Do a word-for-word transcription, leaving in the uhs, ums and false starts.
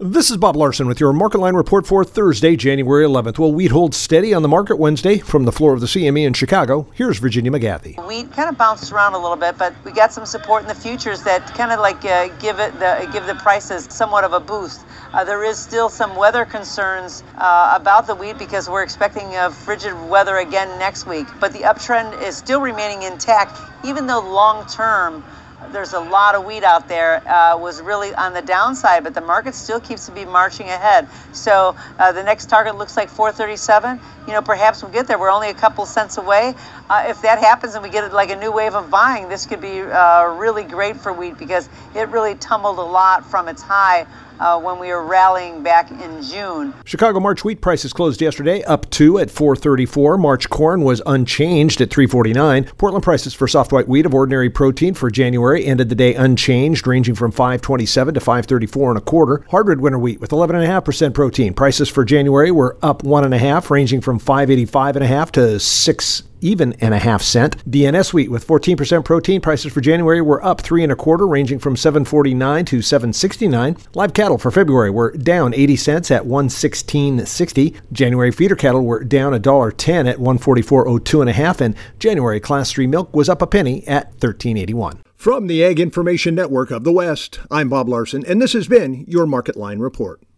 This is Bob Larson with your Market Line report for Thursday, January eleventh. Well, wheat holds steady on the market Wednesday from the floor of the C M E in Chicago. Here's Virginia McGathy. Wheat kind of bounced around a little bit, but we got some support in the futures that kind of like uh, give it the give the prices somewhat of a boost. Uh, there is still some weather concerns uh, about the wheat because we're expecting uh, frigid weather again next week. But the uptrend is still remaining intact, even though long term there's a lot of wheat out there, uh, was really on the downside, but the market still keeps to be marching ahead. So uh, the next target looks like four thirty-seven. You know, perhaps we'll get there. We're only a couple cents away. Uh, if that happens and we get like a new wave of buying, this could be uh, really great for wheat because it really tumbled a lot from its high Uh, when we were rallying back in June. Chicago March wheat prices closed yesterday up two at four thirty-four. March corn was unchanged at three forty-nine. Portland prices for soft white wheat of ordinary protein for January ended the day unchanged, ranging from five twenty-seven to five thirty-four and a quarter. Hardwood winter wheat with eleven point five percent protein. Prices for January were up one and a half, ranging from five eighty-five and a half to six even and a half cent. D N S wheat with fourteen percent protein. Prices for January were up three and a quarter, ranging from seven forty-nine to seven sixty-nine. Live cattle for February were down eighty cents at one sixteen sixty. January feeder cattle were down one dollar ten at one forty-four oh two and a half, and January class three milk was up a penny at thirteen eighty-one. From the Ag Information Network of the West, I'm Bob Larson, and this has been your Market Line report.